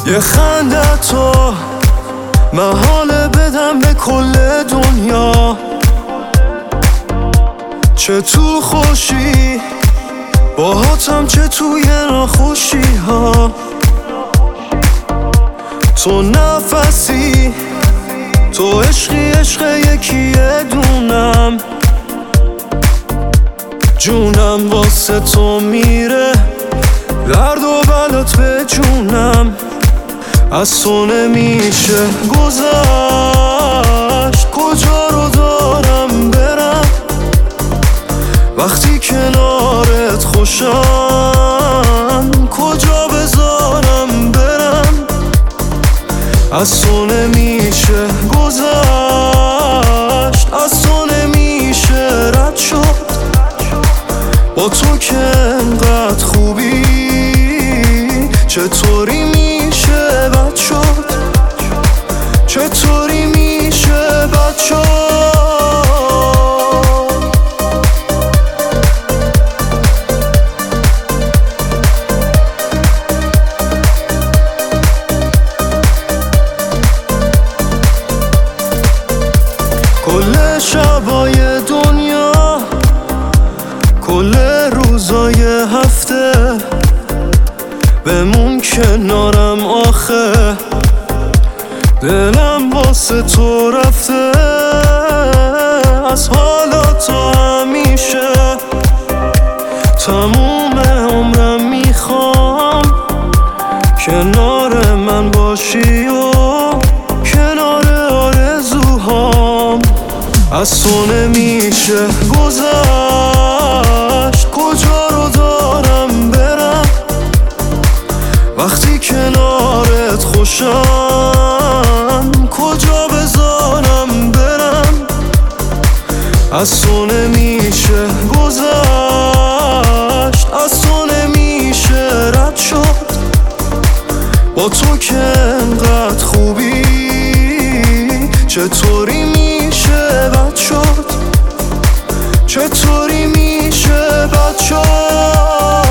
یه خنده تو محاله بدم به کل دنیا، چه تو خوشی باهاتم چه توی ناخوشی ها. تو نفسی، تو عشقی عشق یکیه دونم، جونم واسه تو میره، درد و بلات به جونم. از تو نمیشه گذشت، کجا رو دارم برم وقتی کنارت خوشم، کجا بذارم برم. از تو نمیشه گذشت، از تو نمیشه رد شد، با تو که انقدر خوبی چطوری میشه بد شد، چطوری میشه بد شد. کل شبای دنیا، کل روزای هفته بمون کنارم آخه، دلم واسه تو رفته از حالا تا همیشه. تموم عمرم میخوام کنار من باشی و کنار آرزوهام. از تو نمیشه گذشت، کجا رو دارم برم وقتی کنارت خوشم، کجا بذارم برم. از تو نمیشه گذشت، از تو نمیشه رد شد، با تو که انقدر خوبی چطوری میشه بد شد، چطوری میشه بد شد.